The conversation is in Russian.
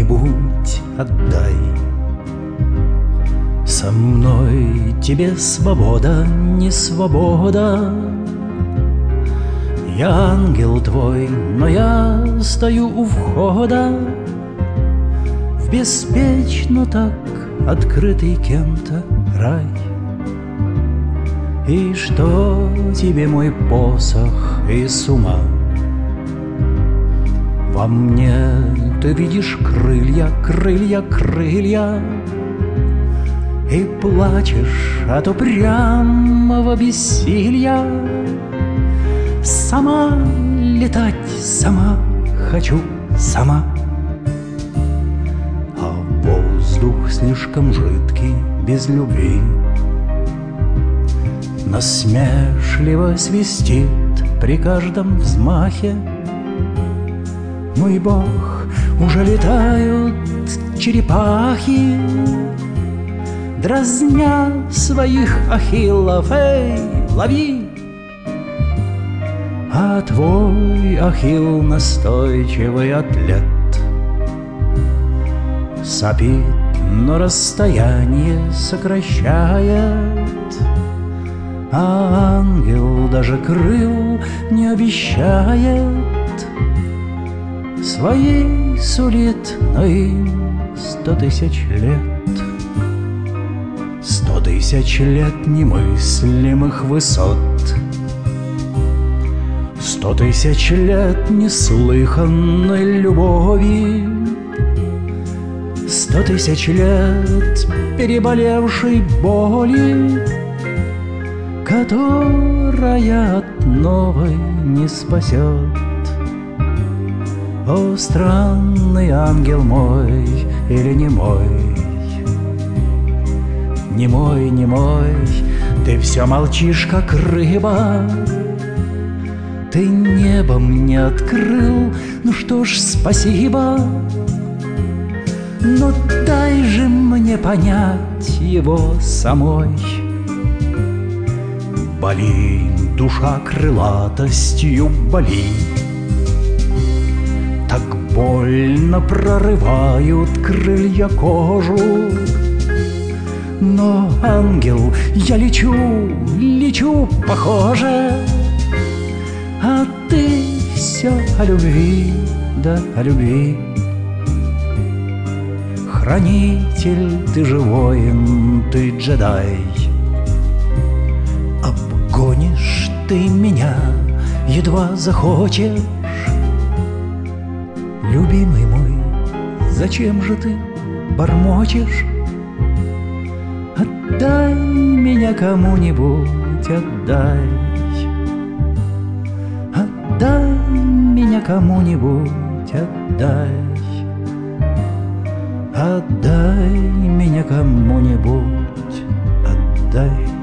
кому-нибудь отдай. Со мной тебе свобода, не свобода. Я ангел твой, но я стою у входа в беспечно так открытый кем-то рай. И что тебе мой посох и с ума? Во мне ты видишь крылья, крылья, крылья, и плачешь от упрямого бессилья. Сама летать, сама хочу, сама. А воздух слишком жидкий, без любви, насмешливо свистит при каждом взмахе. Мой Бог, уже летают черепахи, дразня своих ахиллов. Эй, лови! А твой ахилл настойчивый атлет сопит, но расстояние сокращает. А ангел даже крыл не обещает, своей сулит, но им 100 000 лет. 100 000 лет немыслимых высот, 100 000 лет неслыханной любови, 100 000 лет переболевшей боли, которая от новой не спасет. О, странный ангел мой или не мой? Не мой, не мой, ты все молчишь, как рыба. Ты небо мне открыл, ну что ж, спасибо. Но дай же мне понять его самой. Боли, душа крылатостью боли, так больно прорывают крылья кожу. Но, ангел, я лечу, лечу, похоже, а ты все о любви, да о любви. Хранитель, ты же воин, ты джедай. Обгонишь ты меня, едва захочешь. Любимый мой, зачем же ты бормочешь? Отдай меня кому-нибудь, отдай. Отдай меня кому-нибудь, отдай. Отдай меня кому-нибудь, отдай.